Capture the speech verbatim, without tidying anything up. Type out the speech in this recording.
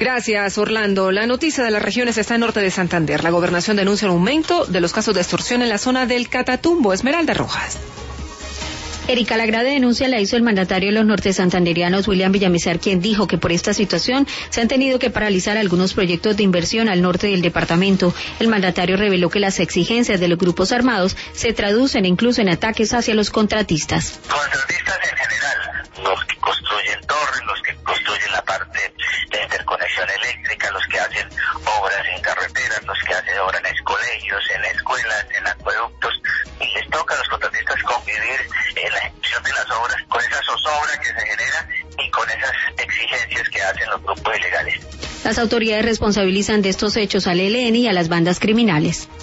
Gracias, Orlando. La noticia de las regiones está en norte de Santander. La gobernación denuncia un aumento de los casos de extorsión en la zona del Catatumbo. Esmeralda Rojas. Erika, la grave denuncia la hizo el mandatario de los norte santanderianos, William Villamizar, quien dijo que por esta situación se han tenido que paralizar algunos proyectos de inversión al norte del departamento. El mandatario reveló que las exigencias de los grupos armados se traducen incluso en ataques hacia los contratistas. Contratistas en general, los que construyen torres, los que construyen la parte de interconexión eléctrica, los que hacen obras en carreteras, los que hacen obras en colegios, en escuelas, en acueductos, y les toca a los contratistas convivir en la ejecución de las obras con esa zozobra que se genera y con esas exigencias que hacen los grupos ilegales. Las autoridades responsabilizan de estos hechos al E L N y a las bandas criminales.